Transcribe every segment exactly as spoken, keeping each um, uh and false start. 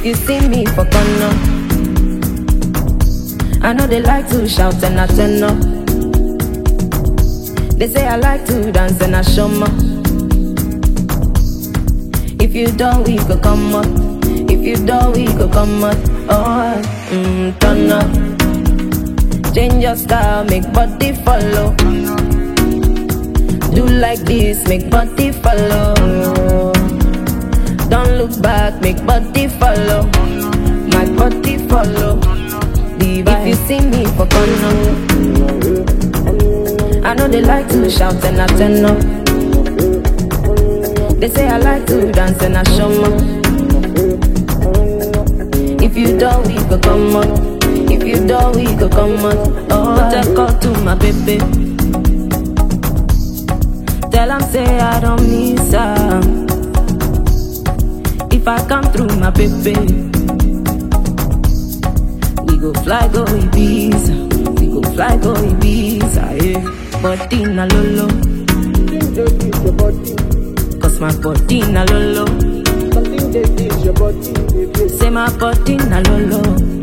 If you see me for corner, I know they like to shout and I turn up. They say I like to dance and I show more. If you don't, we could come up. If you don't, we could come up. Oh, mm, turn up. Change your style, make body follow. Do like this, make body follow. Don't look back, make body follow. My body follow. If you see me for corner, I know they like to shout and I turn up. They say I like to dance and I show more. If you don't, we could come up. If you don't, we could come up. Oh, take call to my baby. Tell him say I don't miss her. If I come through my baby, we go fly go Ibiza. We go fly go Ibiza, yeah. Body na lolo, cause my body na lolo. Say my body na lolo.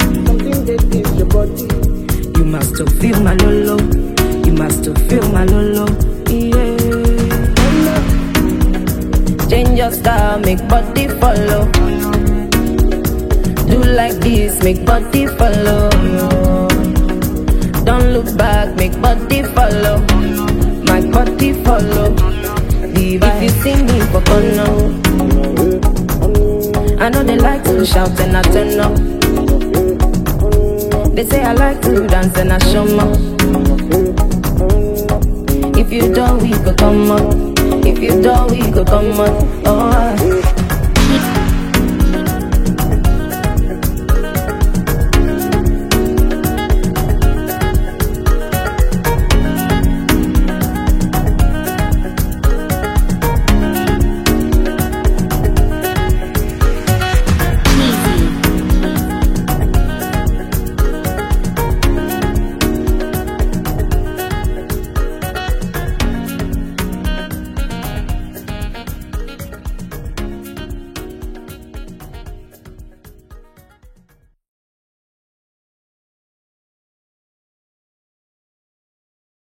You must have feel my lolo. You must have feel my lolo, yeah. Change your style, make body follow. Do like this, make body follow. Don't look back, make body follow. My body follow. If you see me for corner, I know they like to shout and I turn up. They say I like to dance and I show more. If you don't, we could come up. If you don't, we could come up. Oh.